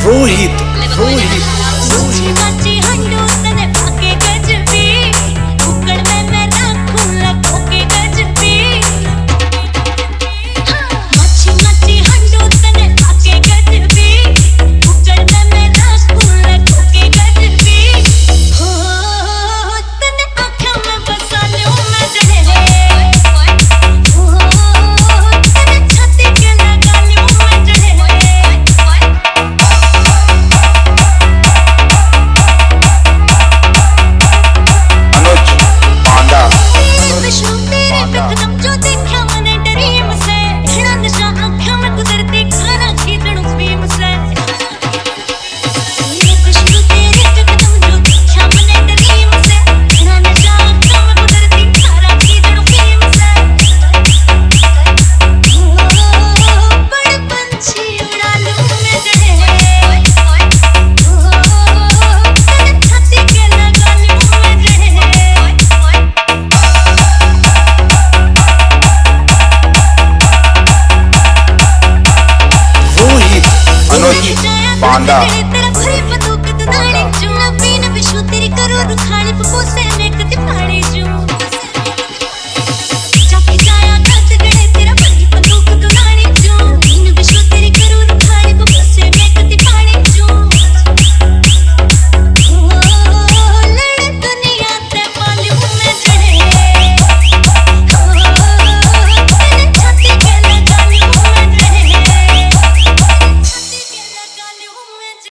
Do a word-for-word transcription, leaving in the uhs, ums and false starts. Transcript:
रोहित रोहित रोहित हंडू तने पाके गजबी कुकड़ में मैं रखूं लखों के गजबी मच्छी मच्छी हंडू तने पाके गजबी कुकड़ में मैं रखूं लखों के गजबी हो तने आँखों में बसा लूं मैं जड़े हो तने छाती के लगा लूं मैं जड़े पांडा तेरा भरी बंदूक दुनाड़ी चुना पीना विश्व तेरी करोड़ खाली पपोसे में